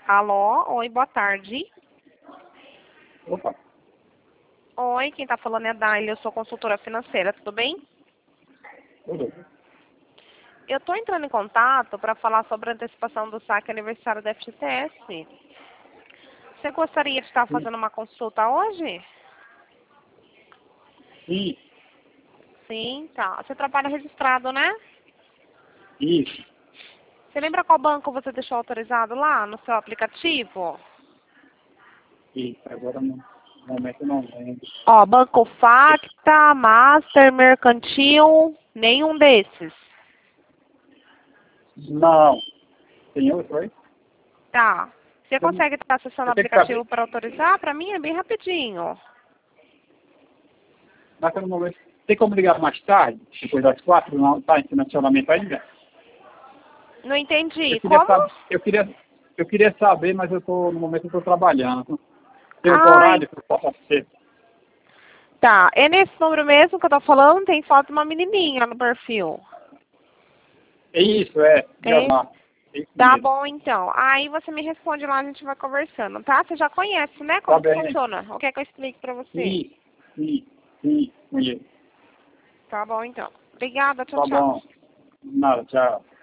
Alô, oi, boa tarde. Opa, Oi, quem tá falando é a Daily, eu sou consultora financeira, tudo bem? tudo. Eu tô entrando em contato para falar sobre a antecipação do saque aniversário da FGTS. Você gostaria de estar Sim, fazendo uma consulta hoje? sim, Sim, tá. Você trabalha registrado, né? isso. Você lembra qual banco você deixou autorizado lá no seu aplicativo? Isso, agora no momento eu não lembro. Ó, Banco Facta, Master, Mercantil, nenhum desses. Não, tem outro aí? Tá. Você Eu, consegue estar acessando o eu tenho que saber, aplicativo para autorizar? Para mim é bem rapidinho. naquele momento, tem como ligar mais tarde, depois das 4, não está em financiamento ainda? Não entendi. Eu queria Como? saber, eu queria saber, mas no momento eu estou trabalhando. Tem outro Ai, horário que eu possa ser? tá. É nesse número mesmo que eu tô falando? Tem foto de uma menininha no perfil. É isso, é, É? gravar. É isso Tá mesmo. bom, então. Aí você me responde lá, a gente vai conversando, tá? Você já conhece, né? Tá Como que bem. funciona? O que é que eu explico pra você? Sim, sim, sim, conheço. Tá bom, então. Obrigada. Tchau, Tá tchau. bom. Nada, tchau.